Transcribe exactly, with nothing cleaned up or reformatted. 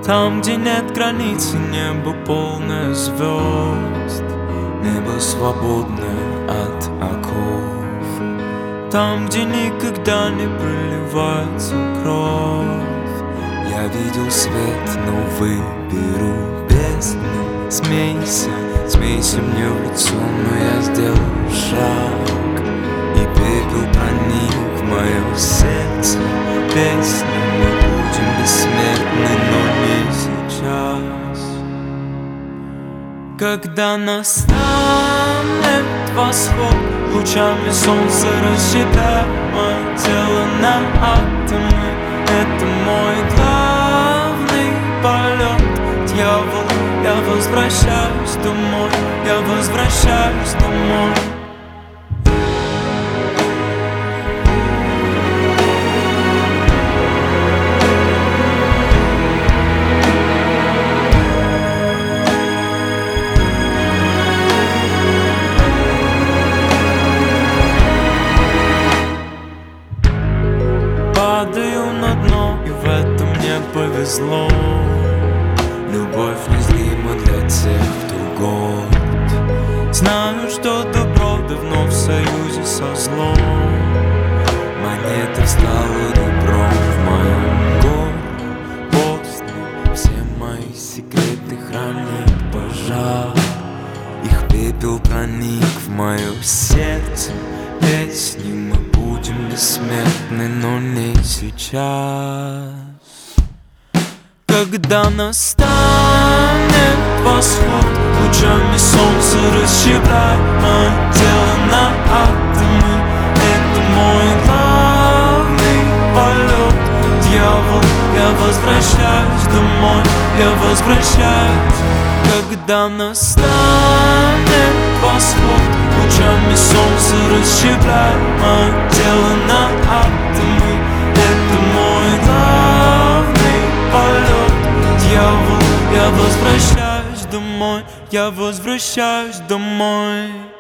Там, где нет границ и небо полное звезд, небо свободное от оков. Там, где никогда не проливается кровь, я видел свет, но выберу бездну. Смейся, смейся мне в лицо, но я сделал шаг, и пепел проник в мое сердце. Песни мы будем бессмертны, но не сейчас. Когда настанет восход, лучами солнца расщепляя мое тело на атомы. Это мой главный полет. Дьявол, я возвращаюсь домой, я возвращаюсь домой. Падаю на дно, и в этом мне повезло. Любовь незрима для тех, кто горд. Знаю, что добро давно в союзе со злом. Монета встала ребром в моем горе. Постный все мои секреты хранит пожар. Их пепел проник в мое сердце. Песни мы будем бессмертны, но не сейчас. Когда настанет восход, лучами солнца расщепляя мое тело на атомы. Это мой главный полет. Дьявол, я возвращаюсь домой, я возвращаюсь. Когда настанет восход, лучами солнца расщепляя мое тело на атомы. Это мой главный полет. Дьявол, я возвращаюсь домой, я возвращаюсь домой.